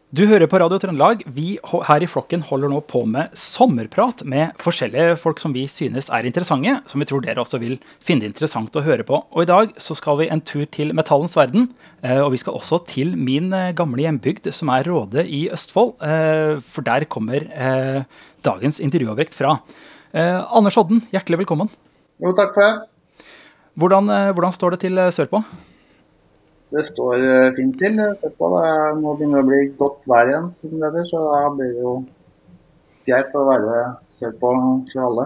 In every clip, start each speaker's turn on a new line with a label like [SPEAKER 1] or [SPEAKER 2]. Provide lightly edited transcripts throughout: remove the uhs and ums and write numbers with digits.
[SPEAKER 1] Du hører på Radio Trøndelag. Vi her i flokken holder nå på med sommerprat med forskjellige folk som vi synes interessante, som vi tror dere også vil finne interessant å høre på. Og i dag så skal vi en tur til metallens verden, og vi skal også til min gamle hjembygd, som Råde i Østfold, for der kommer dagens intervjuobjekt fra. Anders Odden, hjertelig velkommen.
[SPEAKER 2] Jo, takk for det.
[SPEAKER 1] Hvordan står det til sørpå?
[SPEAKER 2] Det står fint til. Det må begynne å bli godt vær igjen, siden det, så da blir det jo greit å være sørpå for alle.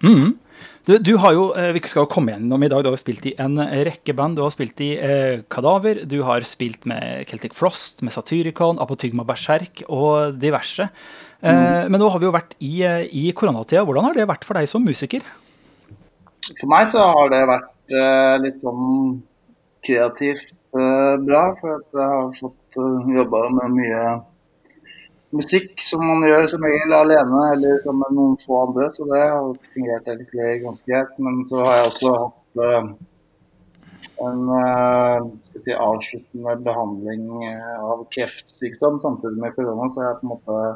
[SPEAKER 1] Du har jo, vi skal jo komme gjennom i dag, du har spilt i en rekke band, du har spilt i Kadaver, du har spilt med Celtic Frost, med Satyricon, Apotygma Berserk og diverse. Men nå har vi jo vært i koronatida. Hvordan har det vært for deg som musiker?
[SPEAKER 2] For meg så har det vært litt sånn kreativt bra, for at jeg har fått jobbet med mye musikk som man gjør som regel alene eller sammen med noen få andre, så det har fungert egentlig ganske greit. Men så har jeg også hatt en avsluttende behandling av kreftsykdom samtidig med korona, så jeg har på en måte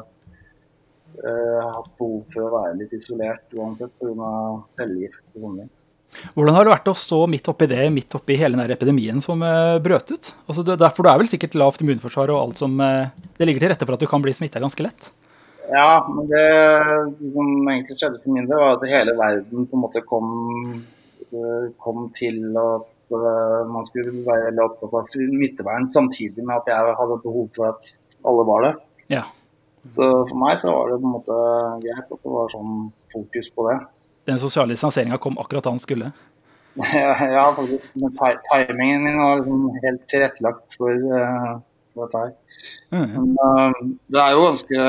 [SPEAKER 2] hatt behov for å være litt isolert uansett på grunn av cellegift og sånne ting.
[SPEAKER 1] Hvordan har det vært å stå midt oppi hele denne epidemien som brøt ut? Altså, derfor du vel sikkert lavt immunforsvar og alt som det ligger til rette for at du kan bli smittet ganske lett?
[SPEAKER 2] Ja, men det som egentlig skjedde for min del var at hele verden på en måte kom til at man skulle være veldig opptatt av smittevern samtidig med at jeg hadde behov for at alle var det.
[SPEAKER 1] Ja.
[SPEAKER 2] Så for meg så var det på en måte greit at det var sånn fokus på det.
[SPEAKER 1] Den sosiale distanseringen kom akkurat da den skulle.
[SPEAKER 2] Ja, faktisk. Men timingen min var liksom helt tilrettelagt for dette her. Men det jo ganske...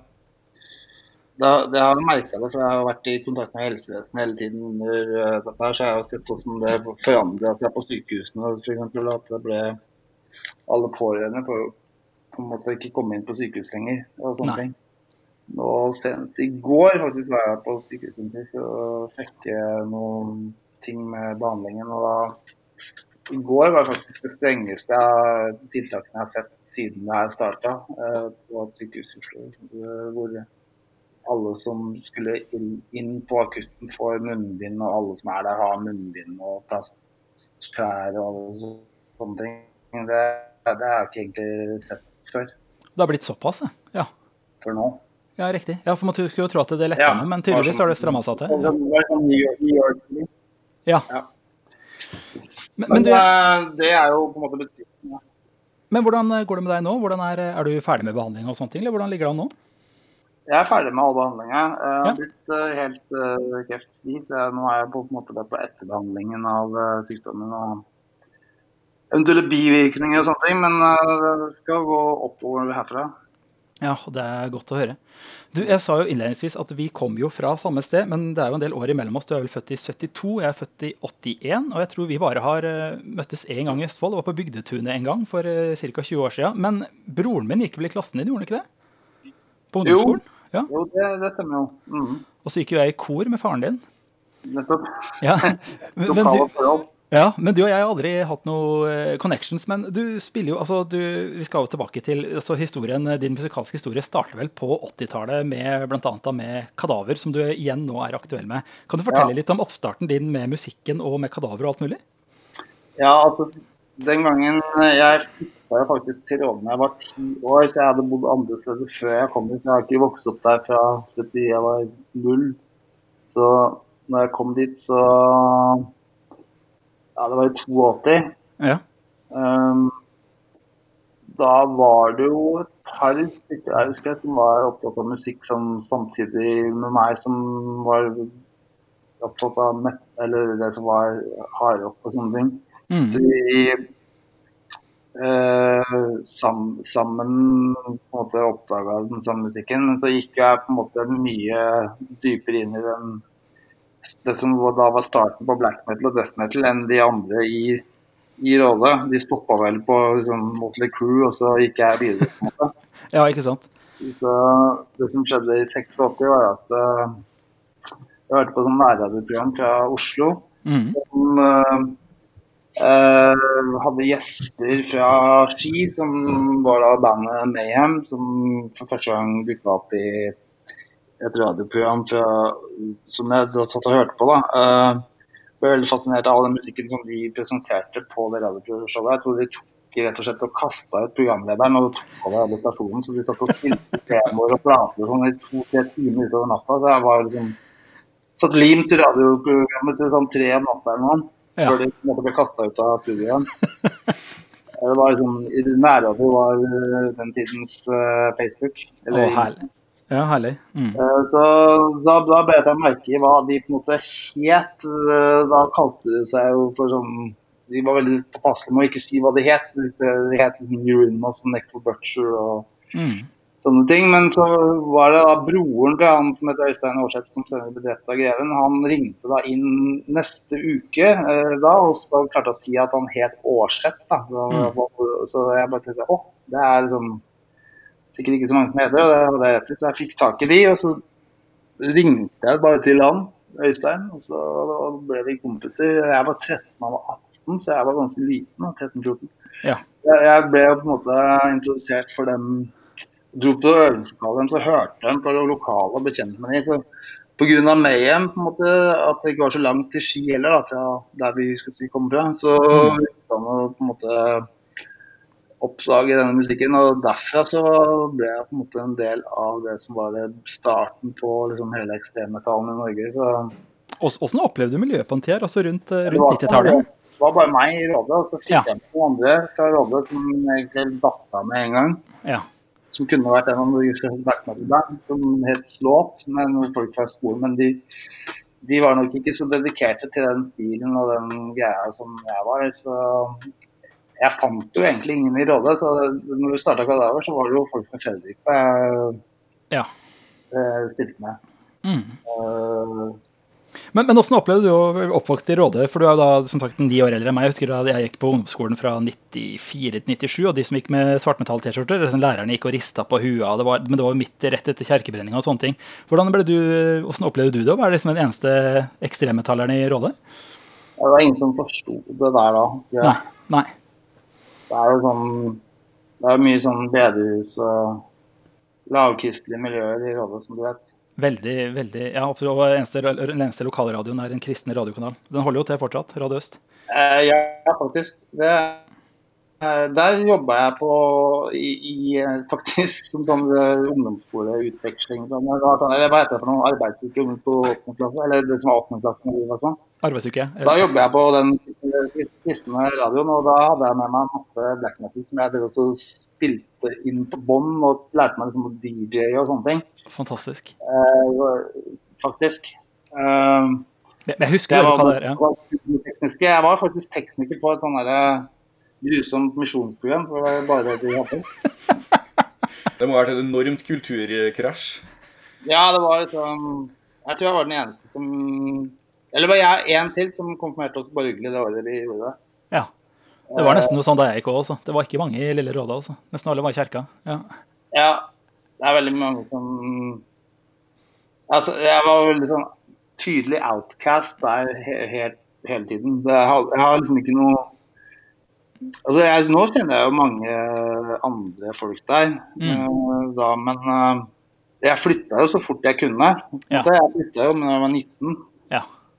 [SPEAKER 2] Det har jeg merket det, for jeg har vært i kontakt med helsevesenet hele tiden under dette her, så jeg har sett hvordan det forandret seg på sykehusene, for eksempel, at det ble alle pårørende for å på en måte ikke komme inn på sykehus lenger, og sånne ting. Og senest i går faktisk var jeg på sykehuset for å sjekke noen ting med behandlingen, og da i går var faktisk det strengeste tiltakene jeg har sett siden det her startet på et sykehus i Oslo, hvor alle som skulle inn på akutten får munnbind, og alle som der har munnbind og plastklær og sånne ting. Det har jeg ikke egentlig sett før.
[SPEAKER 1] Det har blitt såpass, ja.
[SPEAKER 2] For nå.
[SPEAKER 1] Ja, riktig. Ja, for man skulle jo tro at det lettet med, men tydeligvis har det strammet seg til. Ja. Men
[SPEAKER 2] det jo på en måte betydning. Ja.
[SPEAKER 1] Men hvordan går det med deg nå? Hvordan du ferdig med behandling og sånne ting, eller hvordan ligger det an nå? Jeg
[SPEAKER 2] ferdig med all behandlinger. Jeg har blitt helt kreftfri, så nå jeg på en måte på etterbehandlingen av sykdommen og eventuelle bivirkninger og sånne ting, men det skal gå oppover herfra.
[SPEAKER 1] Ja, det godt å høre. Du, jeg sa jo innledningsvis at vi kom jo fra samme sted, men det jo en del år imellom oss. Du vel født i 72, jeg født i 81, og jeg tror vi bare har møttes en gang i Østfold. Det var på Bygdetunet en gang for ca. 20 år siden. Men broren min gikk vel i klassen din, gjorde han ikke det? På ungdomsskolen?
[SPEAKER 2] Ja. Jo, det stemmer jo.
[SPEAKER 1] Og så gikk jo jeg i kor med faren din.
[SPEAKER 2] Nettopp.
[SPEAKER 1] Ja, men du og jeg har aldri hatt noe connections, men du spiller jo, altså vi skal jo tilbake til, altså din musikalske historie starter vel på 80-tallet blant annet med Kadaver, som du igjen nå aktuell med. Kan du fortelle litt om oppstarten din med musikken og med Kadaver og alt mulig? Ja,
[SPEAKER 2] altså den gangen jeg flyttet faktisk til Råde da jeg var 10 år, så jeg hadde bodd andre steder før jeg kom dit. Jeg har ikke vokst opp der fra jeg var 0, så når jeg kom dit så... Ja, det var i 82.
[SPEAKER 1] Ja.
[SPEAKER 2] Da var det jo et par stykker jeg husker som var opptatt av musikk samtidig med meg som var opptatt av eller det som var hardrock og sånne ting. Så vi sammen på en måte oppdaget den samme musikken, men så gikk jeg på en måte mye dypere inn i det som da var starten på black metal og death metal enn de andre i Råde. De stoppet vel på Motley Crue, og så gikk jeg videre på en måte.
[SPEAKER 1] Ja, ikke sant?
[SPEAKER 2] Så det som skjedde i 86 var at jeg hørte på sånn nærradioprogram fra Oslo, som Hadde gjester fra Ski, som var da bandet Mayhem, som for første gang dukket opp i et radioprogram som jeg da satt og hørte på. Da. Ble veldig fascinert av all den musikken som de presenterte på det radioshowet. Jeg tror de tok rett og slett og kastet ut programlederen og tok over alle stasjonen, så de satt og spilte demoer og plater og sånn i 2-3 timer utover natta. Så jeg var liksom satt lim til radioprogrammet til sånn 3 om natta eller noe, før de måtte bli kastet ut av studiet igjen. Det var liksom, nærradio var den tidens Facebook. Eller,
[SPEAKER 1] herlig. Ja, herlig.
[SPEAKER 2] Så da bet jeg merke i hva de på en måte het. Da kalte de seg jo for sånn, de var veldig påpasselige med å ikke si hva de het. De het liksom Urinals og Neck for Butcher og sånne ting. Men så var det da broren til han som heter Øystein Aarseth, som senere ble drept av greven. Han ringte da inn neste uke da, og så klarte å si at han het Aarseth da. Så jeg bare tenkte, det er liksom sikkert ikke så mange som heter, og det hadde jeg rett til, så jeg fikk tak i de, og så ringte jeg bare til han, Øystein, og så ble vi kompiser. Jeg var 13, han var 18, så jeg var ganske liten, 13-14.
[SPEAKER 1] Ja.
[SPEAKER 2] Jeg ble jo på en måte introdusert for dem, dro på øvelseslokalen, så hørte de på det lokale og ble kjent med dem, så på grunn av Mayhem, på en måte, at det ikke var så langt til Ski heller, da, fra der vi skulle si komme fra, så på en måte oppsage denne musikken, og derfra så ble jeg på en måte en del av det som var det starten på liksom hele ekstremmetallen i Norge. Så
[SPEAKER 1] hvordan opplevde du miljøet på en tid, altså rundt 90-tallet?
[SPEAKER 2] Det var bare meg i Rådet, og så fikk jeg med noen andre fra Rådet som egentlig datta med en gang.
[SPEAKER 1] Ja.
[SPEAKER 2] Som kunne vært en av de band, som het Slåt, med noen folk fra skolen, men de var nok ikke så dedikerte til den stilen og den greia som jeg var, så jeg fant jo egentlig ingen i Rådet, så når vi startet Kadaver, så var det jo folk fra Fredrikstad jeg spilte med.
[SPEAKER 1] Men hvordan opplevde du å oppvokse i Rådet? For du er jo da, som sagt, 9 år eldre enn meg. Jeg husker da jeg gikk på ungdomsskolen fra 94 til 97, og de som gikk med svartmetall-t-skjorter, lærerne gikk og ristet på hua, men det var jo midt rett etter kjerkebrenninga og sånne ting. Hvordan opplevde du det å være liksom den eneste ekstremmetalleren i Rådet?
[SPEAKER 2] Det var ingen som forstod det der da.
[SPEAKER 1] Nei.
[SPEAKER 2] Det er jo sånn, det er mye sånn bedehus og lavkristelige miljøer i Rådet, som du vet.
[SPEAKER 1] Veldig, veldig. Ja, absolutt. Den eneste lokalradioen er en kristen radiokanal. Den holder jo til fortsatt, Radio Øst.
[SPEAKER 2] Ja, faktisk. Der jobbet jeg på faktisk som sånn ungdomsskoleutveksling. Hva heter det for noe? Arbeidsuke på 8. klasse, eller det som var 8. klassen.
[SPEAKER 1] Arbeidsuke, ja.
[SPEAKER 2] Da jobbet jeg på den kristne radioen, og da hadde jeg med meg masse black metal som jeg også spilte inn på bånd, og lærte meg liksom å DJ og sånne ting.
[SPEAKER 1] Fantastisk.
[SPEAKER 2] Faktisk.
[SPEAKER 1] Jeg husker hva det er, ja.
[SPEAKER 2] Jeg var faktisk tekniker på et sånn grusomt misjonsprogram, for det var bare det de hadde.
[SPEAKER 3] Det må ha vært et enormt kulturkrasj.
[SPEAKER 2] Ja, det var liksom, jeg tror jeg var den eneste som, eller var jeg en til som konfirmerte oss borgerlig det året vi gjorde det.
[SPEAKER 1] Ja, det var nesten noe sånn da jeg gikk også. Det var ikke mange i Lille Rådet også. Nesten alle var i kjerka.
[SPEAKER 2] Ja, det er veldig mange som, altså jeg var veldig sånn tydelig outcast der hele tiden. Jeg har liksom ikke noe, altså nå kjenner jeg jo mange andre folk der, men jeg flyttet jo så fort jeg kunne. Jeg flyttet jo når jeg var 19.
[SPEAKER 1] Ja.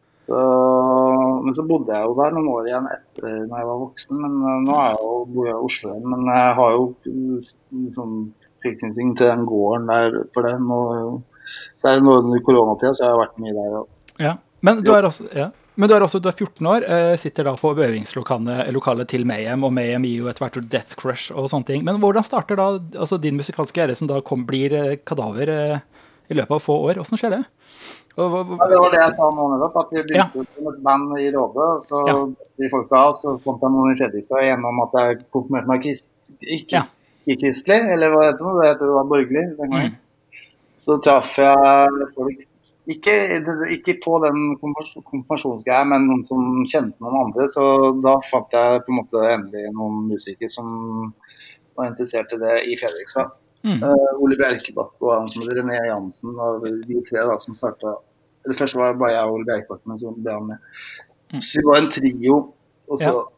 [SPEAKER 2] Men så bodde jeg jo der noen år igjen etter når jeg var voksen, men nå bor jeg i Oslo igjen, men jeg har jo sånn tilknytning til den gården der for det. Så er det noe under koronatiden, så jeg har vært mye der.
[SPEAKER 1] Ja, men du er også... Ja. Men du er 14 år, sitter da på øvingslokalet til Mayhem, og Mayhem gir jo et hvert Death Crush og sånne ting. Men hvordan starter da altså din musikalske ære som da blir Kadaver i løpet av få år? Hvordan skjer det?
[SPEAKER 2] Ja, det var det jeg sa nå nettopp, at vi begynte med et band i Rådet, og så de folka, så kom det noen i Fredrikstad gjennom at jeg konfirmerte meg ikke kristelig, eller hva heter det? Det var borgerlig den gangen. Så traff jeg folk, ikke på den konfirmasjonsgreia, men noen som kjente noen andre, så da fant jeg på en måte endelig noen musikere som var interessert i det i Fredrikstad. Ole Bjerkebakk og han som heter René Jansen, og de 3 da som startet, eller først var det bare jeg og Ole Bjerkebakk, men så ble han med. Så vi var en trio, og så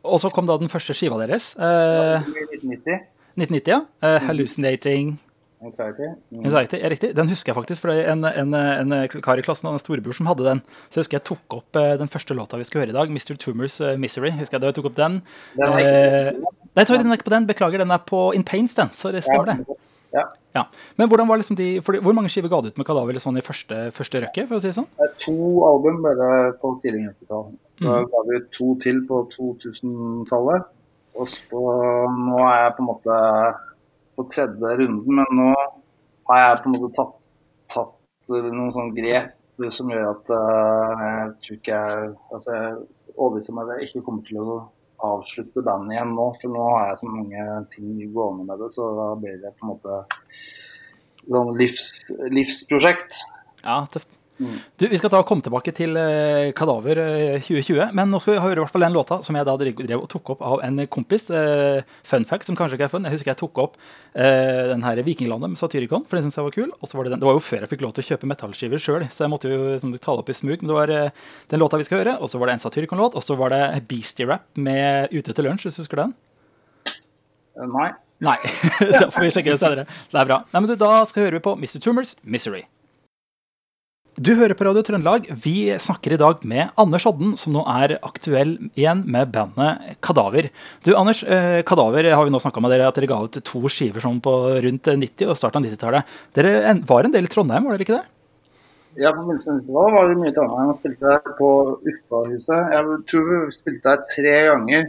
[SPEAKER 1] Og så kom da den første skiva deres.
[SPEAKER 2] I 1990.
[SPEAKER 1] 1990, ja. Hallucinating
[SPEAKER 2] Anxiety.
[SPEAKER 1] Anxiety, er riktig. Den husker jeg faktisk, for det er en kar i klassen, en storebror som hadde den. Så jeg husker jeg tok opp den første låta vi skal høre i dag, Mr. Tumors Misery. Husker jeg da jeg tok opp den.
[SPEAKER 2] Den er ikke
[SPEAKER 1] Nei, den er ikke på den. Beklager, den er på In Pains, den. Så det stemmer det.
[SPEAKER 2] Ja.
[SPEAKER 1] Men hvordan var liksom hvor mange skiver ga du ut med Kadaver sånn i første røkke, for å si det sånn?
[SPEAKER 2] 2 album ble det på tidlig 90-tall. Så ga vi 2 til på 2000-tallet. Og så nå er jeg på en måte på 3. runden, men nå har jeg på en måte tatt noen sånne grep som gjør at jeg tror ikke jeg overbeviser meg at jeg ikke kommer til å avslutte bandet igjen nå, for nå har jeg så mange ting gående med det, så da blir det på en måte sånn livsprosjekt.
[SPEAKER 1] Ja, tøft. Du, vi skal komme tilbake til Kadaver 2020, men nå skal vi høre i hvert fall den låta som jeg da drev og tok opp av en kompis. Fun fact som kanskje ikke er fun. Jeg husker jeg tok opp den her Vikinglandet med Satyricon, for den synes jeg var kul. Og så var det var jo før jeg fikk lov til å kjøpe metallskiver selv, så jeg måtte jo liksom, ta det opp i smug. Men det var den låta vi skal høre, og så var det en Satyricon-låt, og så var det Beastie Rap med Ute til lunsj, hvis du husker den?
[SPEAKER 2] Nei.
[SPEAKER 1] Da får vi sjekke det senere. Det er bra. Nei, men da hører vi på Mr. Tumors Misery. Du hører på Radio Trøndelag. Vi snakker i dag med Anders Odden, som nå er aktuell igjen med bandet Kadaver. Du, Anders, Kadaver har vi nå snakket med dere at dere ga ut 2 skiver sånn på rundt 90 og starten av 90-tallet. Dere var en del i Trondheim, var dere ikke det?
[SPEAKER 2] Ja, på begynnelsen av 90-tallet var det mye i Trondheim. Jeg spilte der på Uffa-huset. Jeg tror vi spilte der 3 ganger.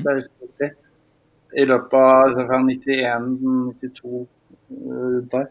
[SPEAKER 2] I løpet av 91-92 der.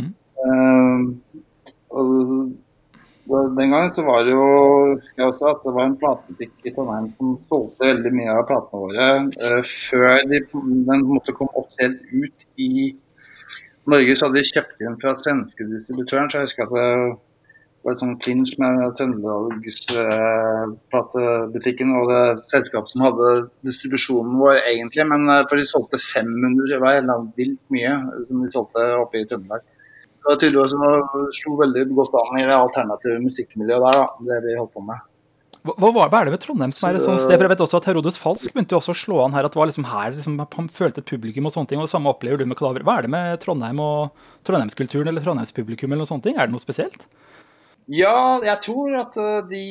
[SPEAKER 2] Og den gangen så var det jo, husker jeg også, at det var en platebutikk i Trondheim som solgte veldig mye av platene våre. Før den måtte komme offisielt ut i Norge, så hadde de kjøpt inn fra svenske distributøren, så jeg husker at det var et sånn clinch med Trøndelags platebutikken og det selskapet som hadde distribusjonen vår egentlig, men for de solgte 500, det var helt vilt mye som de solgte oppe i Trøndelag. Det var tydeligvis som det slo veldig godt an i det alternative musikkmiljøet der, da, det vi holdt på med.
[SPEAKER 1] Hva er det ved Trondheim som er et sånt sted? For jeg vet også at Herodes Falsk begynte jo også å slå an her, at det var liksom her liksom, han følte et publikum og sånne ting, og det samme opplever du med Kadaver. Hva er det med Trondheim og Trondheimskulturen eller Trondheimspublikum eller noe sånt? Er det noe spesielt?
[SPEAKER 2] Ja, jeg tror at det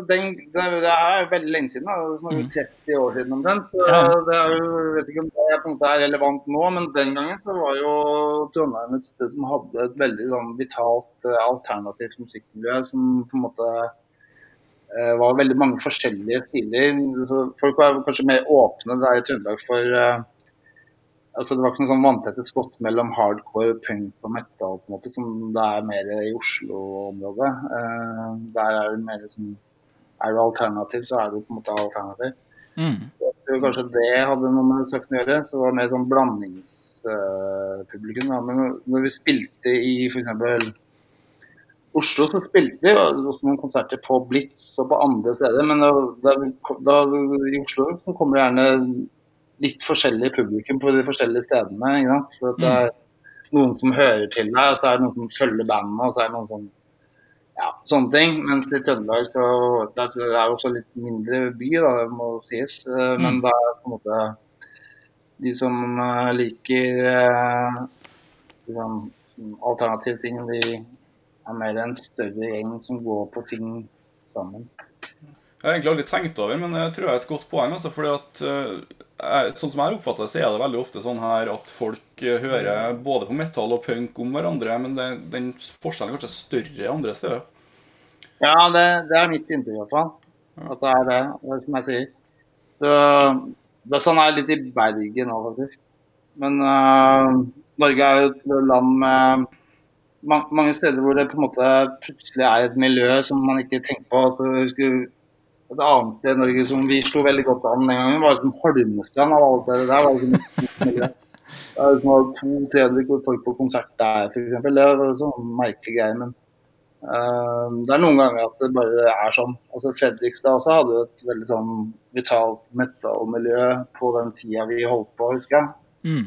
[SPEAKER 2] er veldig lenge siden, da. Det er 30 år siden omtrent, så det er jo, jeg vet ikke om det på en måte er relevant nå, men den gangen så var jo Trondheim et sted som hadde et veldig sånn vitalt alternativt musikkmiljø, som på en måte var veldig mange forskjellige stiler. Så folk var kanskje mer åpne der i Trøndelag for altså det var ikke noe sånn vanntette skott mellom hardcore, punk og metal på en måte, som det er mer i Oslo-området. Der er det mer som, er du alternativ, så er du på en måte alternativ. Så jeg tror kanskje det hadde noe med saken å gjøre, så det var mer sånn blandingspublikum. Men når vi spilte i for eksempel Oslo, så spilte vi også noen konserter på Blitz og på andre steder, men i Oslo så kommer det gjerne litt forskjellig publikum på de forskjellige stedene, ikke sant? For at det er noen som hører til deg, og så er det noen som følger bandene, og så er det noen som, ja, sånne ting. Mens i Trøndelag så det er også litt mindre by, da, det må sies. Men det er på en måte de som liker liksom, alternative ting, de er mer en større gjeng som går på ting sammen.
[SPEAKER 3] Jeg har egentlig aldri tenkt over, men jeg tror det er et godt poeng, altså, fordi at sånn som jeg oppfatter det, så er det veldig ofte sånn her at folk hører både på metal og punk om hverandre, men den forskjellen er kanskje større andre steder.
[SPEAKER 2] Ja, det er mitt inntrykk i hvert fall, at det er det som jeg sier. Så, det er sånn her litt i Bergen nå, faktisk. Men Norge er jo et land med mange steder hvor det på en måte plutselig er et miljø som man ikke tenker på. Så jeg husker et annet sted i Norge som vi slo veldig godt an den gangen, var liksom Holmestrand av alle steder. Der var det liksom 200-300 folk på konsert der, for eksempel. Det var sånn merkelig greie, men det er noen ganger at det bare er sånn. Altså Fredrikstad også hadde et veldig sånn vitalt metal-miljø på den tida vi holdt på, husker jeg.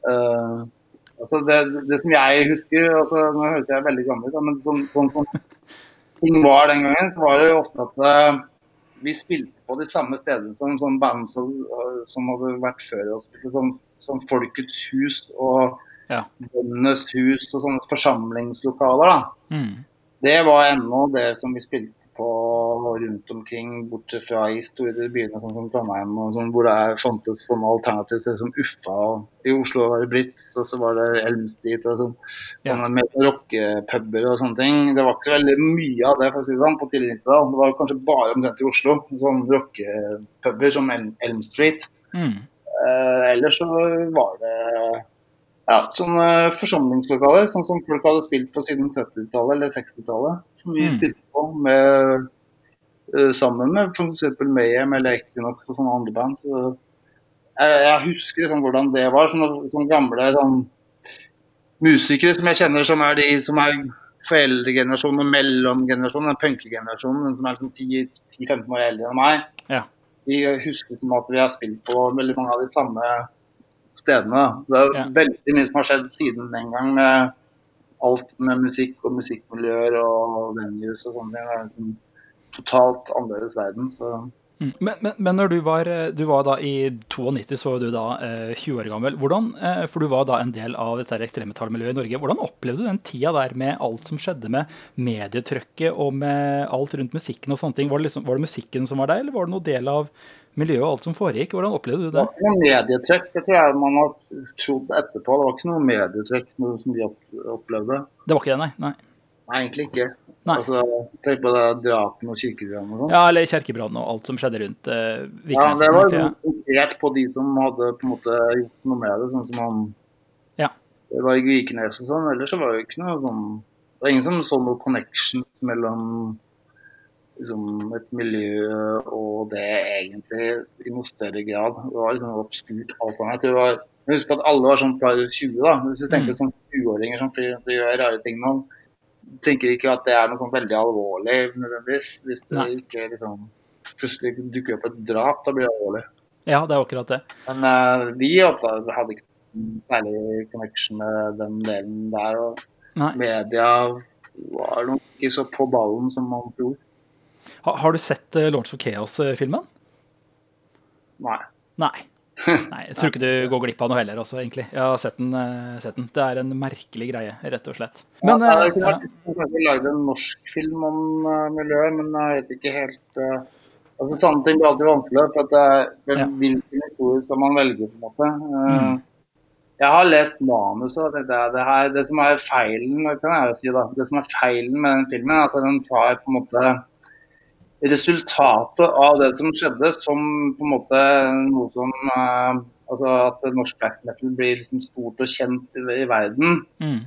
[SPEAKER 2] Altså det som jeg husker, altså, nå høres jeg veldig gammel ut, men sånn ting var den gangen, så var det jo ofte at vi spilte på de samme stedene som sånn band som hadde vært før oss. Sånn Folkets hus og Bøndenes hus og sånne forsamlingslokaler da. Det var ennå det som vi spilte på rundt omkring, bortsett fra i store byene sånn som Trondheim, og sånn, hvor det fantes sånne alternativer som Uffa, og i Oslo var det Blitz, og så var det Elm Street og sånne med rockepuber og sånne ting. Det var ikke så veldig mye av det, for å si det sånn, på tidlig 90-tall. Det var kanskje bare omtrent i Oslo, sånne rockepuber som Elm Street. Ellers så var det sånne forsamlingslokaler, sånn som folk hadde spilt på siden 70-tallet eller 60-tallet, som vi spilte på sammen med for eksempel Mayhem eller Equinox og sånne andre band. Så jeg husker liksom hvordan det var, sånne gamle musikere som jeg kjenner, som de som foreldregenerasjonen og mellomgenerasjonen, den punkegenerasjonen, den som liksom 10-15 år eldre enn meg. De husker som at vi har spilt på veldig mange av de samme stedene. Det veldig mye som har skjedd siden den gang med alt med musikk og musikkmiljøer og venues og sånne ting. Det en totalt annerledes verden. Så.
[SPEAKER 1] Men når du var da i 92, så var du da 20 år gammel. Hvordan, for du var da en del av dette ekstremetallmiljøet i Norge. Hvordan opplevde du den tida der med alt som skjedde med medietrykket og med alt rundt musikken og sånne ting? Var det musikken som var der, eller var det noe del av miljøet og alt som foregikk? Hvordan opplevde du det?
[SPEAKER 2] Det var ikke noe medietrykk, det tror jeg man har trodd etterpå. Det var ikke noe medietrykk som vi opplevde.
[SPEAKER 1] Det var ikke det, nei?
[SPEAKER 2] Nei, egentlig ikke. Altså, tenk på det drapen og kirkebrannen og sånt.
[SPEAKER 1] Ja, eller kirkebrannen og alt som skjedde rundt
[SPEAKER 2] Viknes. Det var konkret på de som hadde på en måte gjort noe med det, sånn som han... Det var i Viknes og sånn, ellers så var det ikke noe sånn... Det var ingen som så noe connections mellom liksom, et miljø og det egentlig i noe større grad. Det var liksom obskurt alt annet. Jeg husker at alle var sånn fra 20 da. Hvis du tenker sånn 20-åringer som gjør rare ting nå, tenker ikke at det noe sånn veldig alvorlig nødvendigvis. Hvis det ikke liksom, plutselig dukker opp et drap, da blir det alvorlig.
[SPEAKER 1] Ja, det akkurat det.
[SPEAKER 2] Men vi hadde ikke særlig connection med den delen der, og media var nok ikke så på ballen som man tror.
[SPEAKER 1] Har du sett Lords of Chaos-filmen?
[SPEAKER 2] Nei.
[SPEAKER 1] Nei, jeg tror ikke du går glipp av noe heller også, egentlig. Jeg har sett den. Det en merkelig greie, rett og slett. Men,
[SPEAKER 2] jeg kunne kanskje laget en norsk film om miljøet, men jeg vet ikke helt... Altså, sånne ting blir alltid vanskelig, for hvilken historie skal man velge, på en måte. Jeg har lest manus, og det som feilen, kan jeg jo si da, det som feilen med den filmen, at den tar på en måte resultatet av det som skjedde, som på en måte noe som, altså at norsk black metal blir liksom stort og kjent i verden.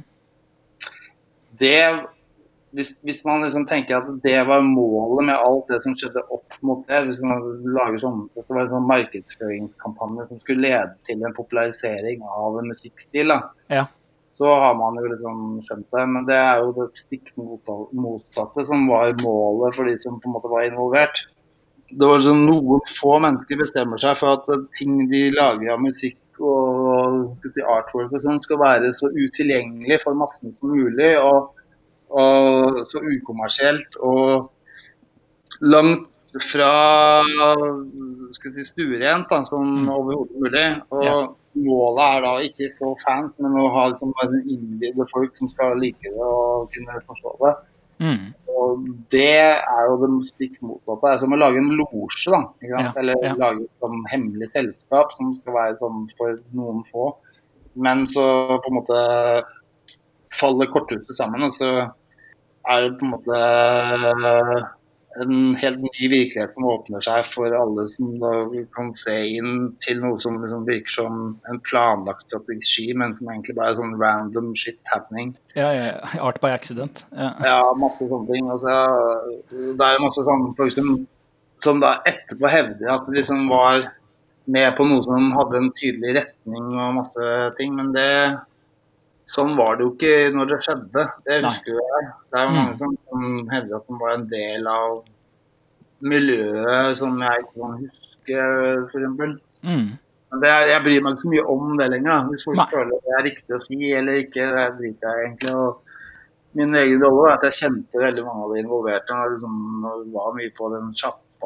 [SPEAKER 2] Det, hvis man liksom tenker at det var målet med alt det som skjedde opp mot det, hvis man lager sånn, det var en sånn markedsføringskampanje som skulle lede til en popularisering av en musikkstil da. Så har man jo liksom skjønt det, men det jo det stikk motsatte som var målet for de som på en måte var involvert. Det var liksom noen få mennesker bestemmer seg for at ting de lager av musikk og artwork og sånn skal være så utilgjengelig for massen som mulig, og så ukommersielt og langt fra stuerent da, som overhodet mulig. Og målet da ikke få fans, men å ha liksom, innvidde folk som skal like det og kunne forstå det. Og det jo det stikk motsatte. Det som å lage en losje da, eller lage et sånn hemmelig selskap som skal være sånn for noen få. Men så på en måte faller korthuset sammen, og så det på en måte en helt ny virkelighet som åpner seg for alle som da kan se inn til noe som liksom virker som en planlagt strategi, men som egentlig bare sånn random shit happening.
[SPEAKER 1] Art by accident.
[SPEAKER 2] Masse sånne ting. Altså, det masse sånne folk som da etterpå hevder at det liksom var med på noe som hadde en tydelig retning og masse ting, men sånn var det jo ikke når det skjedde. Det husker jeg. Det jo mange som hevder at de var en del av miljøet som jeg ikke kan huske, for eksempel. Men jeg bryr meg ikke så mye om det lenger. Hvis folk føler det riktig å si eller ikke, det driter jeg egentlig. Og min egen rolle at jeg kjente veldig mange av de involverte. Og liksom, var mye på den sjappa og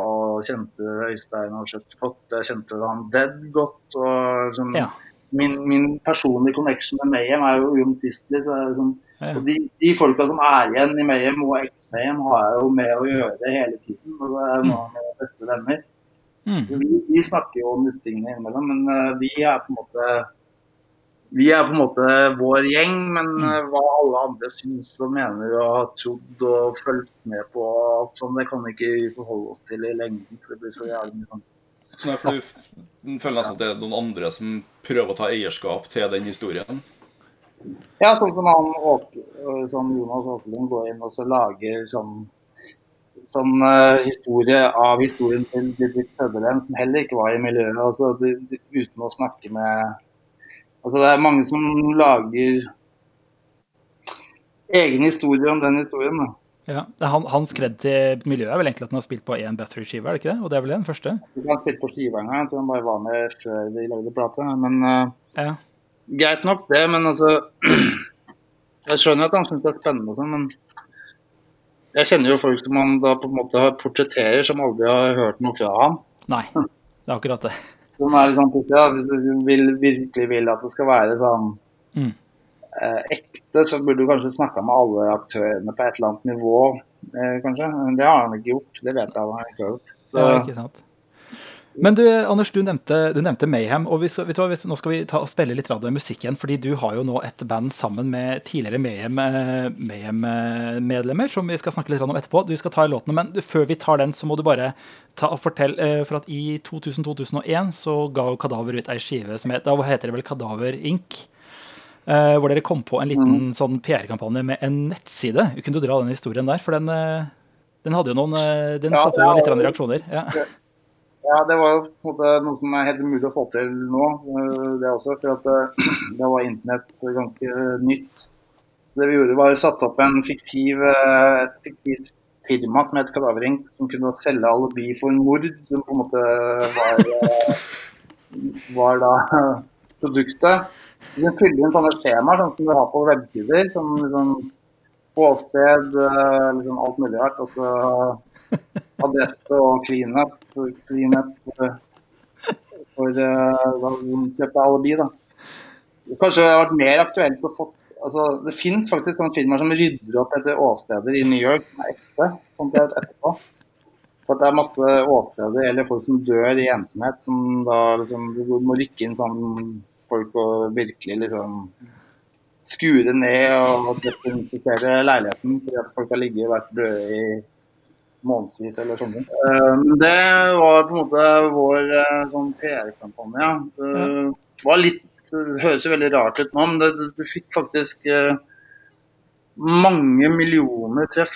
[SPEAKER 2] kjente Øystein og Skjøtt godt. Jeg kjente han Dead godt. Og sånn,
[SPEAKER 1] Ja.
[SPEAKER 2] min personlige connection med Mayhem jo uomtvistelig. Så sånn,
[SPEAKER 1] Ja.
[SPEAKER 2] og de folka som igjen i Mayhem og ex-Mayhem har jeg jo med å gjøre hele tiden. Og det noen av mine beste venner. Så vi snakker jo om disse tingene innimellom, men vi er på en måte vår gjeng, men hva alle andre synes og mener og har trodd og følt med på, sånn, det kan ikke vi forholde oss til i lengden, for det blir så jævlig mye sånn.
[SPEAKER 3] Nei, for du føler nesten at det noen andre som prøver å ta eierskap til den historien?
[SPEAKER 2] Ja, sånn som Jonas Åkerlund går inn og så lager sånn historie av historien til Didrik Søderlund, som heller ikke var i miljøet, altså, uten å snakke med. Altså det mange som lager egen historie om den historien. Da.
[SPEAKER 1] Ja, hans kred til miljøet vel egentlig at han har spilt på en Bathory-skive, det ikke det? Og det vel den første?
[SPEAKER 2] Han har spilt på skivenger, jeg tror han bare var med før de lagde plate. Men greit nok det, men altså jeg skjønner at han synes det spennende og sånn, men jeg kjenner jo folk som han da på en måte portretterer som aldri har hørt noe fra han.
[SPEAKER 1] Nei, det akkurat det.
[SPEAKER 2] Sånn liksom, hvis du virkelig vil at det skal være sånn ekte, så burde du kanskje snakke med alle aktørene på et eller annet nivå, kanskje. Men det har han ikke gjort, det vet jeg han ikke har gjort. Så.
[SPEAKER 1] Ja, ikke sant. Men du, Anders, du nevnte Mayhem, og nå skal vi ta og spille litt musikken igjen, fordi du har jo nå et band sammen med tidligere Mayhem-medlemmer, som vi skal snakke litt om etterpå. Du skal ta i låtene, men før vi tar den, så må du bare ta og fortelle, for at i 2000-2001 så ga jo Kadaver ut en skive som da heter det vel Kadaver Inc., hvor dere kom på en liten sånn PR-kampanje med en nettside. Kunne du dra den historien der, for den hadde jo noen, den satt jo litt reaksjoner.
[SPEAKER 2] Ja, det var jo på en måte noe som helt umulig å få til nå, det også, for at det var internett ganske nytt. Det vi gjorde var å satt opp et fiktivt firma som het Kadaver Inc., som kunne selge alibi for en mord, som på en måte var da produktet. Vi fylte inn sånne skjemaer, sånn som du har på websider, som liksom påsted, liksom alt mulig rart, og så adresse og cleanup for å kjøpe alibi, da. Kanskje det har vært mer aktuelt å få, altså det finnes faktisk sånne firmaer som rydder opp etter åsteder i New York som ekte, sånn at jeg har etterpå. For at det masse åsteder eller folk som dør i ensomhet, som da liksom, du må rykke inn sånn folk og virkelig liksom skure ned og desinfisere leiligheten fordi at folk har ligget og vært døde i månedsvis eller sånn. Det var på en måte vår sånn PR-kampanje. Det var litt, det høres jo veldig rart ut nå, men du fikk faktisk mange millioner treff.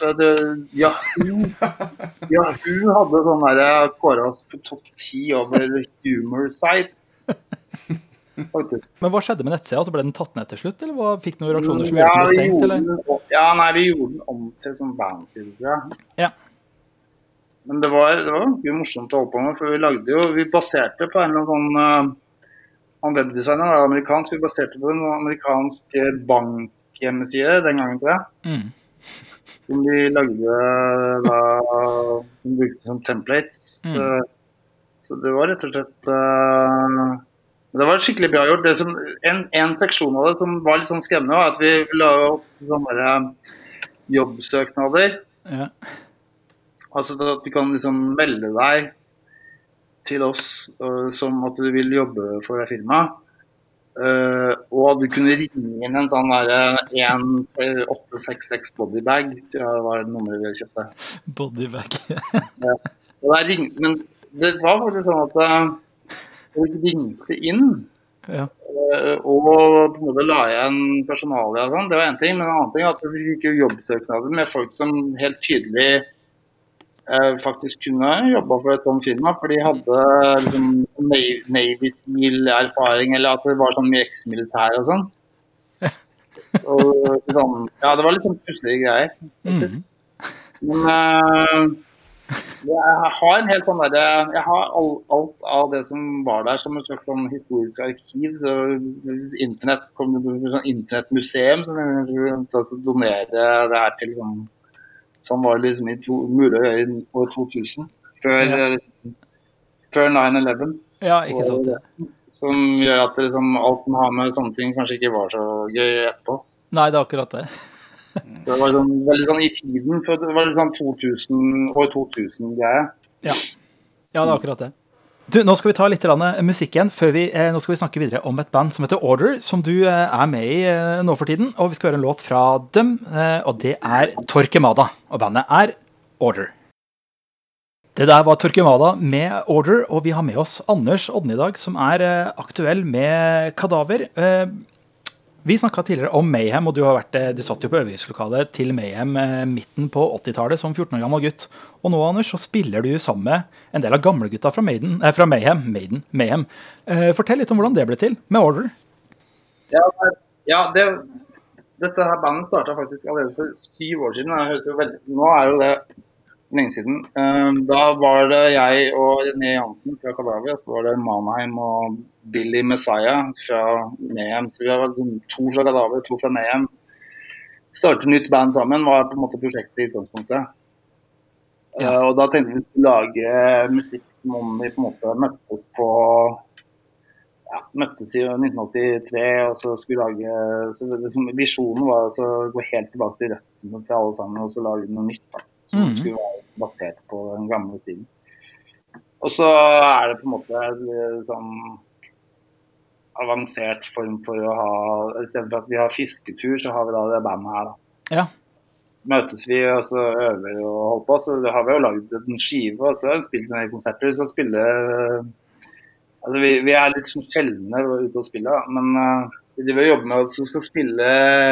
[SPEAKER 2] Yahoo hadde sånn der kåret oss på topp 10 over humor sites. Faktisk.
[SPEAKER 1] Men hva skjedde med nettsida? Altså ble den tatt ned til slutt, eller fikk noen reaksjoner som gjorde den stengt? Eller?
[SPEAKER 2] Vi gjorde den om til sånn bandside.
[SPEAKER 1] Ja.
[SPEAKER 2] Men det var ganske morsomt å holde på med, for vi baserte på en eller annen sånn webdesigner, var amerikansk, vi baserte på en amerikansk bankhjemmeside den gangen, tror jeg. Som de lagde da, som brukte som templates. Så det var rett og slett det var skikkelig bra gjort. En seksjon av det som var litt sånn skremmende var at vi la opp sånne jobbsøknader.
[SPEAKER 1] Ja.
[SPEAKER 2] Altså at du kan liksom melde deg til oss som at du vil jobbe for det firmaet. Og du kunne ringe inn en sånn der 1866 bodybag, tror jeg var nummeret vi kjøpte.
[SPEAKER 1] Bodybag.
[SPEAKER 2] Ja. Men det var faktisk sånn at vi ringte inn og på en måte la igjen personalet og sånn, det var en ting, men en annen ting er at vi fikk jo jobbsøknader med folk som helt tydelig faktisk kunne jobbe for et sånt firma, for de hadde liksom Navy Seal-erfaring, eller at det var sånn mye eks-militær og sånn. Og sånn, ja, det var litt sånn pusselige greier, faktisk. Men jeg har en helt sånn der, jeg har alt av det som var der som et slags sånn historisk arkiv, så hvis internett kommer til et sånn internettmuseum, så jeg donere det her til sånn var det liksom mulig å gjøre i år 2000. før,
[SPEAKER 1] Ja.
[SPEAKER 2] før 9/11.
[SPEAKER 1] Ja, ikke sant det.
[SPEAKER 2] Som gjør at det liksom, alt som har med sånne ting kanskje ikke var så gøy etterpå.
[SPEAKER 1] Nei, det er akkurat det.
[SPEAKER 2] Så det var sånn, veldig sånn i tiden, for det var litt sånn 2000-greie.
[SPEAKER 1] Ja, det er akkurat det. Du, nå skal vi ta litt musikk igjen, før nå skal vi snakke videre om et band som heter Order, som du er med i nå for tiden, og vi skal høre en låt fra dem, og det er Torquemada, og bandet er Order. Det der var Torquemada med Order, og vi har med oss Anders Odden i dag, som er aktuell med Kadaver. Vi snakket tidligere om Mayhem, og du satt jo på øvingslokalet til Mayhem midten på 80-tallet som 14 år gammel gutt. Og nå, Anders, så spiller du sammen med en del av gamle gutta fra Mayhem. Fortell litt om hvordan det ble til med Order.
[SPEAKER 2] Ja, dette her bandet startet faktisk allerede for 7 år siden. Nå er jo det lenge siden. Da var det jeg og René Jansen fra Kadaver, så var det Mannheim og Billy Messiah fra Mayhem. Så vi har 2 fra Kadaver, 2 fra Mayhem. Starte nytt band sammen var på en måte prosjektet i utgangspunktet. Og da tenkte vi å lage musikk som om vi på en måte møttes i 1983, og så skulle lage visjonen var å gå helt tilbake til røttene til alle sammen, og så lage noe nytt da, som skulle være basert på den gamle stilen. Og så er det på en måte en sånn avansert form for å ha, i stedet for at vi har fisketur, så har vi da det bandet her da.
[SPEAKER 1] Ja.
[SPEAKER 2] Møtes vi, og så øver vi og holder på, så har vi jo laget en skive, og så har vi spilt en del konserter. Vi skal spille, altså vi er litt sånn sjeldne ute og spille, men vi vil jobbe med at vi skal spille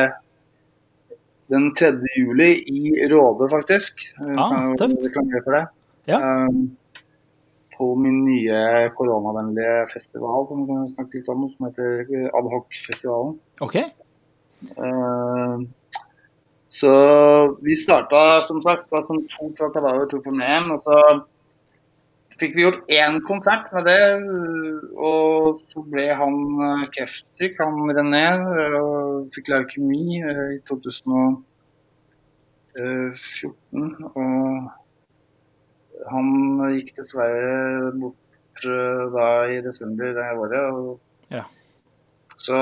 [SPEAKER 2] den 3. juli i Råde, faktisk.
[SPEAKER 1] Tøft.
[SPEAKER 2] Vi kan gjøre for det.
[SPEAKER 1] Ja.
[SPEAKER 2] På min nye koronavennlige festival, som vi kan snakke litt om, som heter Ad Hoc-festivalen.
[SPEAKER 1] Ok.
[SPEAKER 2] Så vi startet, som sagt, som 2 fra Kadaver, 2 fra Mayhem, og så fikk vi gjort 1 konsert med det, og så ble han kreftsyk, han René, og fikk leukemi i 2014, og han gikk dessverre bort da i desember det året, og
[SPEAKER 1] Ja.
[SPEAKER 2] så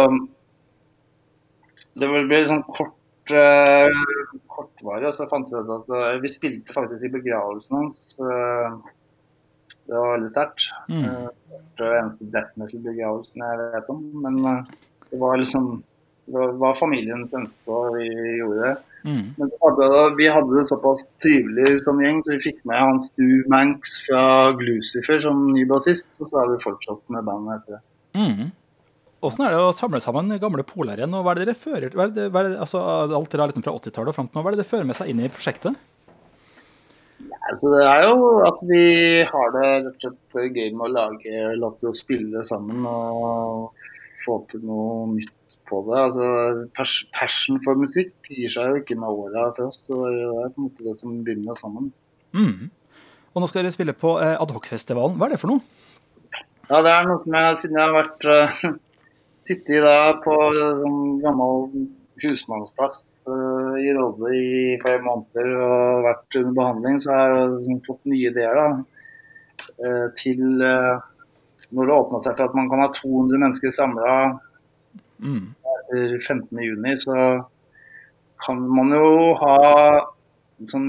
[SPEAKER 2] det ble sånn kortvarig, og så fant vi ut at vi spilte faktisk i begravelsen hans. Det var veldig sterkt. Det var eneste death metal-begravelsen jeg vet om, men det var liksom, det var familiens ønske, og vi gjorde det. Men vi hadde det såpass trivelig som gjeng, så vi fikk med han Stu Manx fra Glucifer som ny bassist, og så har vi fortsatt med bandet etter det.
[SPEAKER 1] Hvordan er det å samle sammen gamle poler igjen, og hva er det dere fører, altså alt det der liksom fra 80-tallet og frem til nå, hva er det dere fører med seg inn i prosjektet?
[SPEAKER 2] Så det er jo at vi har det rett og slett gøy med å lage låter og spille sammen og få til noe nytt på det. Altså passion for musikk gir seg jo ikke med året for oss, så det er på en måte det som begynner sammen.
[SPEAKER 1] Og nå skal dere spille på Ad Hoc-festivalen. Hva er det for noe?
[SPEAKER 2] Ja, det er noe som siden jeg har vært sittet da på en gammel husmannsplass i Råde i flere måneder og vært under behandling, så har jeg fått nye ideer da, til når det åpnet seg for at man kan ha 200 mennesker samlet etter 15. juni, så kan man jo ha en sånn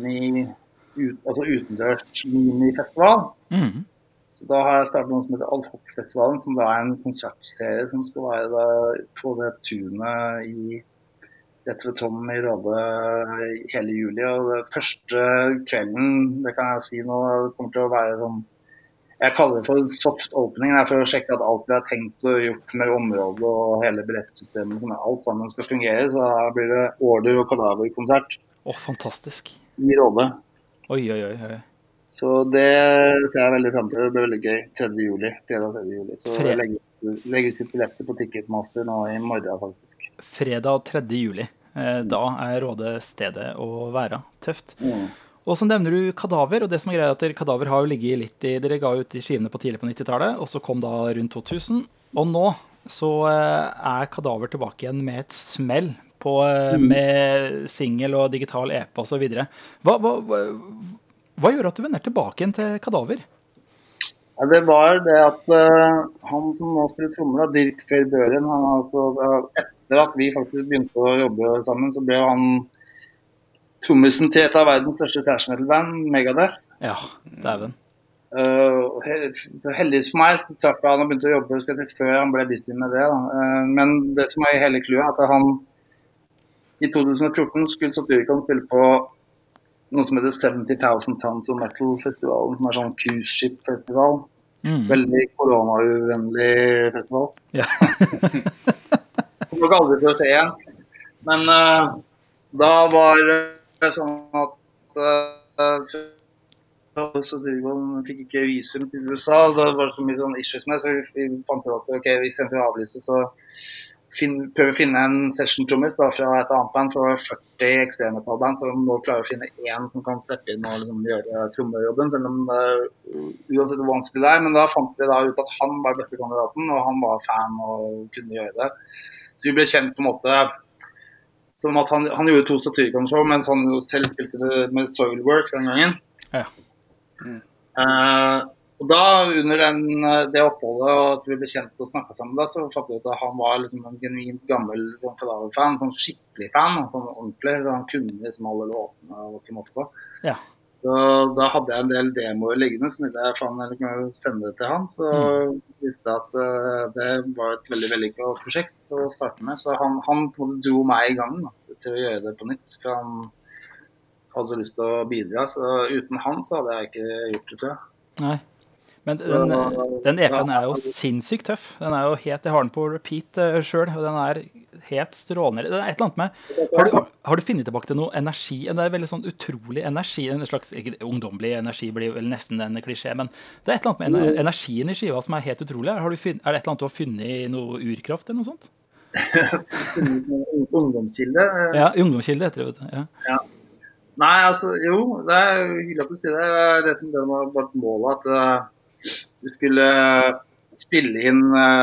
[SPEAKER 2] utendørs minifestival. Så da har jeg startet noe som heter Ad Hoc-festivalen, som da er en konsertserie som skal være da på det tunet i rett ved Tom i Råde hele juli. Og det første kvelden, det kan jeg si nå, kommer til å være sånn, jeg kaller det for soft opening, det er for å sjekke at alt vi har tenkt og gjort med området og hele billettsystemet, som alt sammen skal fungere, så da blir det Order og Kadaver-konsert.
[SPEAKER 1] Fantastisk.
[SPEAKER 2] I Råde.
[SPEAKER 1] Oi.
[SPEAKER 2] Så det ser jeg veldig frem til. Det blir veldig gøy. 3. juli. Så jeg legger ut billetter på Ticketmaster nå i morgen, faktisk.
[SPEAKER 1] Fredag 3. juli. Da er Råde stedet å være. Tøft. Og så nevner du Kadaver, og det som er greia er at Kadaver har jo ligget litt i, dere ga ut de skivene på tidlig på 90-tallet, og så kom da rundt 2000, og nå så er Kadaver tilbake igjen med et smell med single og digital EP og så videre. Hva gjør at du vender tilbake igjen til Kadaver?
[SPEAKER 2] Ja, det var det at han som nå spiller trommer, Dirk Verbøren, han etter at vi faktisk begynte å jobbe sammen, så ble han trommisen til et av verdens største thrash metal-band, Megadeth.
[SPEAKER 1] Ja, dæven.
[SPEAKER 2] Heldigvis for meg så traff jeg han og begynte å jobbe før han ble Disney med det. Men det som er hele clouet, er at han i 2014 skulle Satyricon spille på noe som heter 70,000 Tons of Metal-festivalen, som er sånn cruise ship-festival. Veldig korona-uvennlig festival.
[SPEAKER 1] Ja.
[SPEAKER 2] Det var aldri til å se igjen. Men da var det sånn at Satyricon fikk ikke visum til USA. Det var så mye sånn issues med, så vi fant ut at ok, hvis vi avlyste, så prøve å finne en session-trommis fra et annet band for 40 ekstremmetallband, så nå klarer å finne en som kan steppe inn og liksom gjøre trommejobben, selv om uansett hvor vanskelig det er. Men da fant vi da ut at han var beste kandidaten, og han var fan og kunne gjøre det. Så vi ble kjent på en måte som at han gjorde 2 Satyricon-show, mens han selv spilte med Soilworks den gangen.
[SPEAKER 1] Ja.
[SPEAKER 2] Og da, under det oppholdet, og at vi ble kjent og snakket sammen da, så fant vi ut at han var liksom en genuint gammel sånn Kadaver-fan, sånn skikkelig fan, sånn ordentlig, så han kunne liksom alle låtene og ikke måtte på.
[SPEAKER 1] Ja.
[SPEAKER 2] Så da hadde jeg en del demoer liggende, så jeg fant jeg kunne sende det til han, så visste jeg at det var et veldig vellykket prosjekt å starte med, så han dro meg i gang da, til å gjøre det på nytt, for han hadde så lyst til å bidra, så uten han så hadde jeg ikke gjort det, tror jeg.
[SPEAKER 1] Nei. Men den EP-en er jo sinnssykt tøff. Den er jo helt, jeg har den på repeat selv, og den er helt strålende. Det er et eller annet med, har du funnet tilbake til noe energi? Det er veldig sånn utrolig energi, en slags, ikke ungdommelig energi blir vel nesten en klisjé, men det er et eller annet med energien i skiva som er helt utrolig. Er det et eller annet du har funnet i noe urkraft eller noe sånt?
[SPEAKER 2] Ungdomskilde?
[SPEAKER 1] Ja, ungdomskilde heter det, vet du.
[SPEAKER 2] Ja. Nei, altså, jo, det er hyggelig at du sier det. Det som det var bare målet, at vi skulle spille inn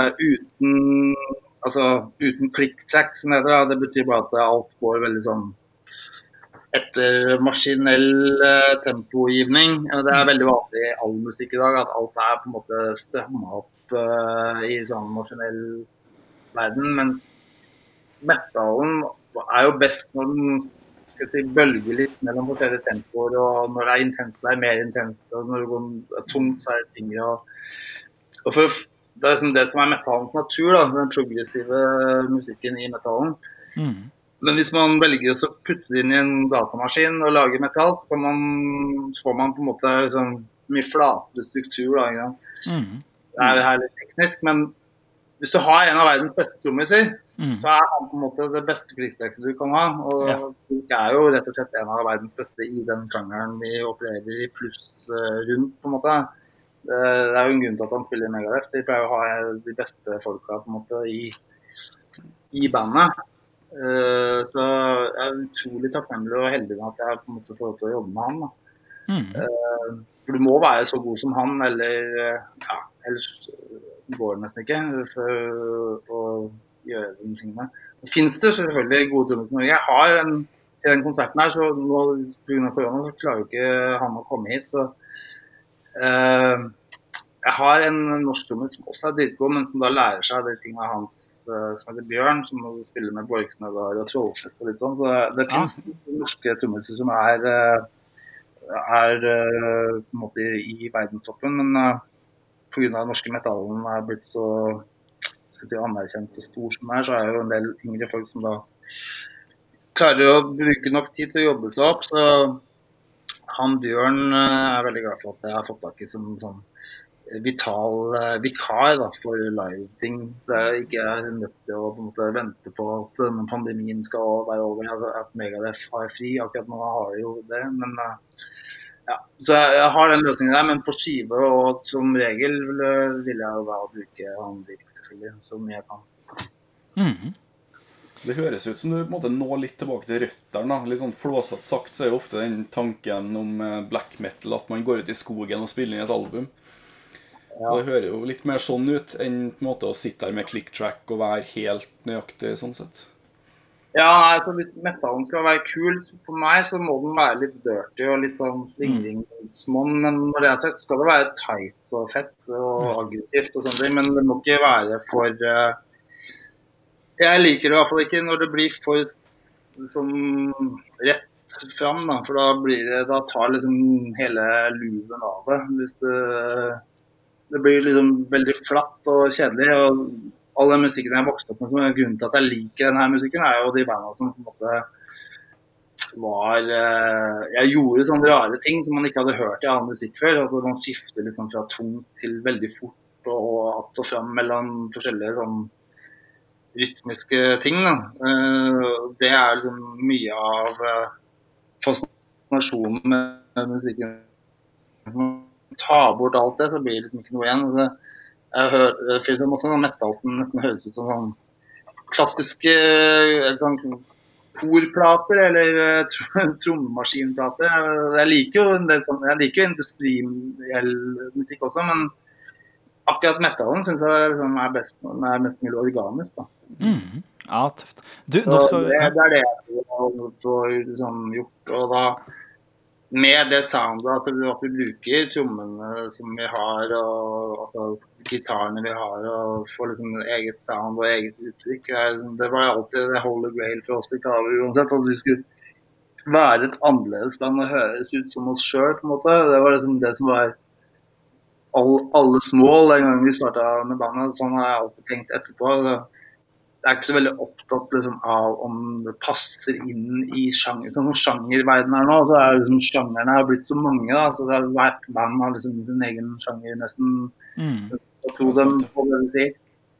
[SPEAKER 2] uten click-track, som det heter. Det betyr bare at alt går veldig sånn etter maskinell tempogivning. Det er veldig vanlig i all musikk i dag, at alt er på en måte strømmet opp i sånn maskinell verden, mens metallen er jo best når den bølger litt mellom forskjellige tempoer, og når det er intenst, det er mer intenst, og når det går tungt, så er det ting, og det er liksom det som er metallens natur, da, den progressive musikken i metallen. Men hvis man velger å putte det inn i en datamaskin og lage metall, så får man på en måte liksom mye flatere struktur, da, det er her litt teknisk, men hvis du har en av verdens beste trommiser, så er han på en måte det beste krigsstrekket du kan ha, og det er jo rett og slett en av verdens beste i den sjangeren vi opererer i, pluss rundt på en måte. Det er jo en grunn til at han spiller i Megadeth. De pleier å ha de beste folka på en måte i bandet. Så jeg er utrolig takknemlig og heldig med at jeg på en måte får lov til å jobbe med han da. For du må være så god som han, eller ellers går det nesten ikke for å gjøre de tingene. Det finnes det selvfølgelig gode trommiser i Norge. Jeg har til den konserten her, så nå på grunn av korona så klarer jo ikke han å komme hit, så jeg har en norsk trommis som også er dritgod, men som da lærer seg de tingene hans, som heter Bjørn, som spiller med Borknødar og Trollfest og litt sånn, så det finnes norske trommiser som er på en måte i verdenstoppen, men på grunn av den norske metallen er blitt så anerkjent og stor som så er jo en del yngre folk som da klarer å bruke nok tid til å jobbe seg opp, så han Bjørn er veldig glad for at jeg har fått tak i som sånn vital vikar da, for live-ting, så jeg ikke er nødt til å på en måte vente på at denne pandemien skal være over, at Megadeth har fri, akkurat nå har jeg jo det, men så jeg har den løsningen der, men på skive og som regel vil jeg jo da bruke han Dirk selvfølgelig, som jeg kan.
[SPEAKER 3] Det høres ut som du på en måte når litt tilbake til røtterne, litt sånn flåsatt sagt, så er jo ofte den tanken om black metal, at man går ut i skogen og spiller inn et album. Og det hører jo litt mer sånn ut enn på en måte å sitte her med click-track og være helt nøyaktig sånn sett.
[SPEAKER 2] Ja, nei, så hvis metallen skal være kul, for meg så må den være litt dirty og litt sånn slingringsmonn, men når det er sagt, så skal det være tight og fett og aggressivt og sånne ting, men det må ikke være for jeg liker det i hvert fall ikke når det blir for sånn rett fram, da, for da tar liksom hele luven av det. Hvis det blir liksom veldig flatt og kjedelig, og all den musikken jeg vokste opp med, som er grunnen til at jeg liker denne musikken, er jo de bandene som på en måte jeg gjorde sånne rare ting som man ikke hadde hørt i annen musikk før. Altså man skifter liksom fra tungt til veldig fort og att og fram mellom forskjellige sånn rytmiske ting. Da. Det er liksom mye av fascinasjonen med musikken. Når man tar bort alt det, så blir det liksom ikke noe igjen. Altså, det finnes også noen metal som nesten høres ut som sånn klassiske sånn korplater eller trommemaskinplater. Jeg liker jo en del sånn, jeg liker industriell musikk også, men akkurat metallen synes jeg liksom er mest mulig organisk. Da.
[SPEAKER 1] Ja, tøft. Du, nå skal vi...
[SPEAKER 2] Det er det jeg får liksom gjort, og da med det soundet at vi bruker trommene som vi har, og altså gitarene vi har, og får liksom eget sound og eget uttrykk. Det var alltid det holy grail for oss i Kadaver, uansett at vi skulle være et annerledes band og høres ut som oss selv, på en måte. Det var liksom det som var alle mål den gangen vi startet med bandet. Sånn har jeg alltid tenkt etterpå. Jeg er ikke så veldig opptatt liksom, av om det passer inn i sjanger. Sånn sjangerverden her nå, så er liksom sjangerne har blitt så mange, da. Så det har hvert band har liksom sin egen sjanger, nesten. Jeg tror dem på det du sier.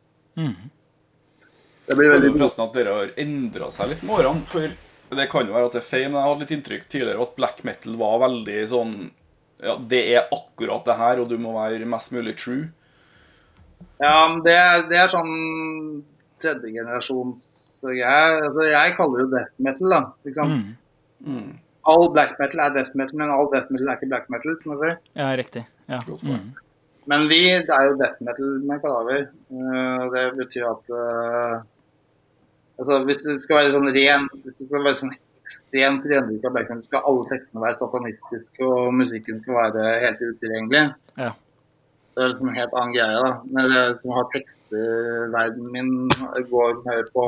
[SPEAKER 2] Det blir veldig...
[SPEAKER 3] forresten at dere har endret seg litt med årene, for det kan jo være at det er feil, men jeg hadde litt inntrykk tidligere at black metal var veldig sånn, ja, det er akkurat det her, og du må være mest mulig true.
[SPEAKER 2] Ja, men det er sånn tredje generasjons altså jeg kaller det death metal, da. Liksom. All black metal er death metal, men all death metal er ikke black metal, som jeg sier.
[SPEAKER 1] Ja, riktig. Ja.
[SPEAKER 2] Men det er jo death metal med Kadaver. Det betyr at altså, hvis det skal være sånn hvis det skal være sånn ekstremt rendrykket av black metal, skal alle tekstene være satanistiske, og musikken skal være helt utilgjengelig.
[SPEAKER 1] Ja.
[SPEAKER 2] Det er liksom en helt annen greie, da. Men det som har tekstverden min går mer på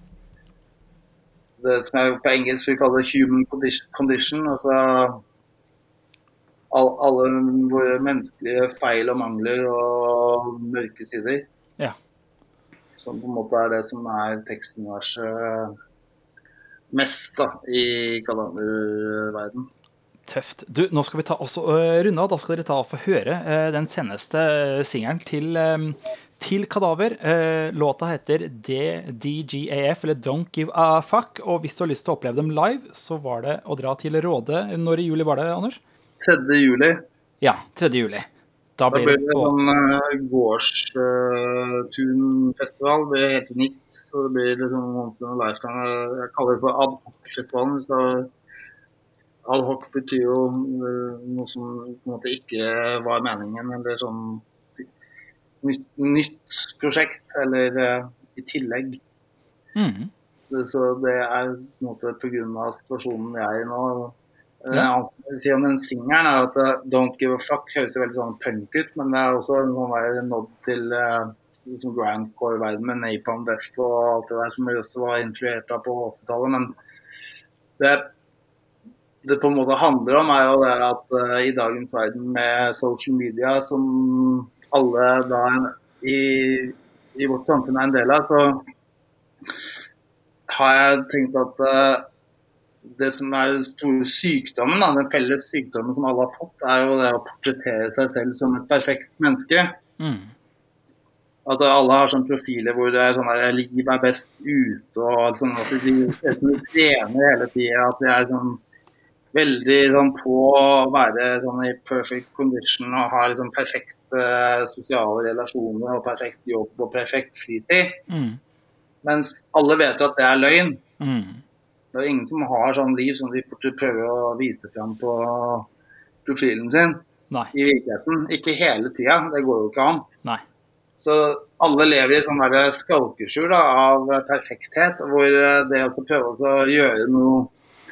[SPEAKER 2] det som jeg på engelsk vil kalle human condition, altså alle våre menneskelige feil og mangler og mørke sider.
[SPEAKER 1] Ja.
[SPEAKER 2] Som på en måte er det som er tekstuniverset mest da, i Kadaver-verden.
[SPEAKER 1] Tøft. Du, nå skal vi ta også runde av. Da skal dere ta og få høre den seneste singelen til Kadaver. Låta heter DGAF, eller Don't Give a Fuck. Og hvis du har lyst til å oppleve dem live, så var det å dra til Råde. Når i juli var det, Anders?
[SPEAKER 2] 3. juli.
[SPEAKER 1] Ja, 3. juli. Da blir det på...
[SPEAKER 2] sånn gårdstun-festival. Det blir helt unikt. Så det blir liksom once in a lifetime. Jeg kaller det for ad hoc-festivalen. Så ad hoc betyr jo noe som på en måte ikke var meningen, eller sånn nytt prosjekt, eller i tillegg. Så det er på en måte på grunn av situasjonen jeg er i nå. Jeg vil si om den singeren er at Don't Give a Fuck høres jo veldig sånn punk ut, men det er også en sånn nod til liksom grindcore-verden med Napalm Death og alt det der som vi også var influert av på 80-tallet, men det på en måte handler om er jo det at i dagens verden med social media som alle da i vårt samfunn er en del av, så har jeg tenkt at det som er den store sykdommen, da, den felles sykdommen som alle har fått, er jo det å portrettere seg selv som et perfekt menneske. At alle har sånne profiler hvor det er sånn at livet er best ute, og sånn at de trener hele tiden, at de er sånn veldig sånn på å være sånn i perfect condition og ha liksom perfekte sosiale relasjoner og perfekt jobb og perfekt fritid. Mens alle vet jo at det er løgn. Det er ingen som har sånn liv som de prøver å vise frem på profilen sin.
[SPEAKER 1] Nei.
[SPEAKER 2] I virkeligheten. Ikke hele tiden, det går jo ikke an.
[SPEAKER 1] Nei.
[SPEAKER 2] Så alle lever i sånn der skalkeskjul da, av perfekthet, hvor det å prøve å gjøre noe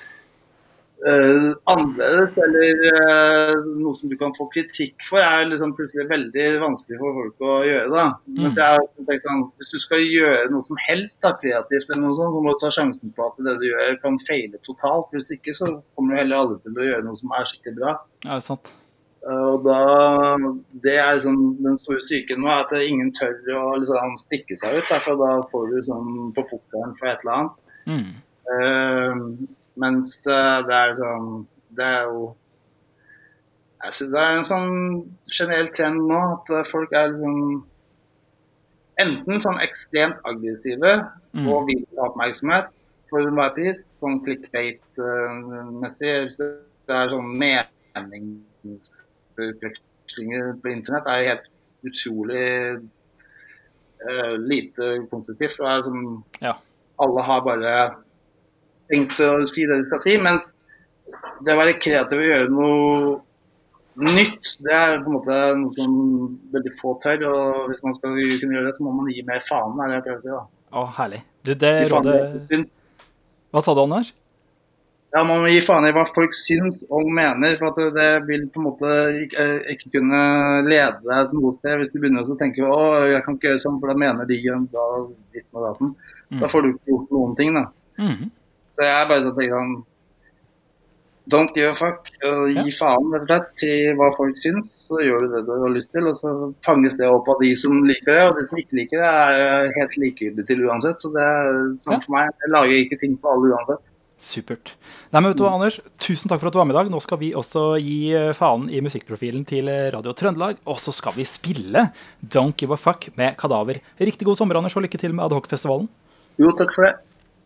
[SPEAKER 2] annerledes, eller noe som du kan få kritikk for, liksom plutselig veldig vanskelig for folk å gjøre da. Mens jeg tenker sånn, hvis du skal gjøre noe som helst da, kreativt eller noe sånt, så må du ta sjansen på at det du gjør kan feile totalt. Hvis ikke så kommer du heller aldri til å gjøre noe som skikkelig bra.
[SPEAKER 1] Ja, det er sant.
[SPEAKER 2] Og da, det liksom den store styrken nå, at ingen tør å liksom stikke seg ut, for da får du sånn på fotballen for et eller annet. Mens det sånn, det jo, jeg synes det en sånn generell trend nå, at folk liksom enten sånn ekstremt aggressive og vil ha oppmerksomhet for hver pris, sånn clickbait-messig, det sånn meningsutvekslinger på internett helt utrolig lite konstruktivt, og som alle har bare tenkt å si det de skal si, mens det å være kreativ og gjøre noe nytt, det på en måte noe som veldig få tør, og hvis man skal kunne gjøre det, så må man gi mer faen, det jeg prøver å si da.
[SPEAKER 1] Herlig. Du, det rådet... Hva sa du, Anders?
[SPEAKER 2] Ja, man må gi faen i hva folk syns og mener, for at det vil på en måte ikke kunne lede deg til noe sted, hvis du begynner å tenke, jeg kan ikke gjøre sånn, for da mener de da litt med daten. Da får du ikke gjort noen ting da. Så jeg bare tenker sånn, don't give a fuck, gi faen rett og slett til hva folk syns, så gjør du det du har lyst til, og så fanges det opp av de som liker det, og de som ikke liker det helt likegyldig til uansett, så det sånn for meg, jeg lager ikke ting på alle uansett.
[SPEAKER 1] Supert. Nei, men vet du hva, Anders, tusen takk for at du var med i dag. Nå skal vi også gi faen i musikkprofilen til Radio Trøndelag, og så skal vi spille Don't Give a Fuck med Kadaver. Riktig god sommer, Anders, og lykke til med Ad Hoc-festivalen.
[SPEAKER 2] Jo, takk for det.